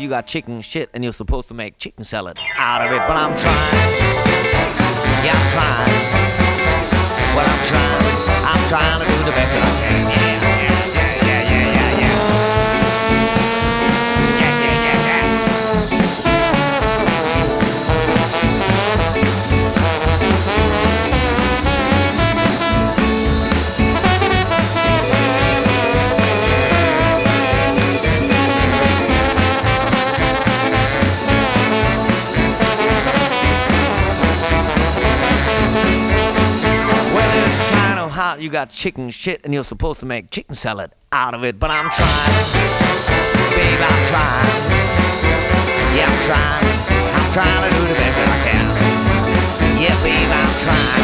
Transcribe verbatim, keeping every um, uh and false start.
you got chicken shit and you're supposed to make chicken salad out of it. But I'm trying. Yeah, I'm trying. Well, I'm trying. I'm trying to do the best that I can. Yeah, yeah, yeah, yeah, yeah, yeah, yeah. Yeah, yeah, yeah, yeah. Hot, you got chicken shit and you're supposed to make chicken salad out of it. But I'm trying, babe, I'm trying. Yeah, I'm trying. I'm trying to do the best that I can. Yeah, babe, I'm trying.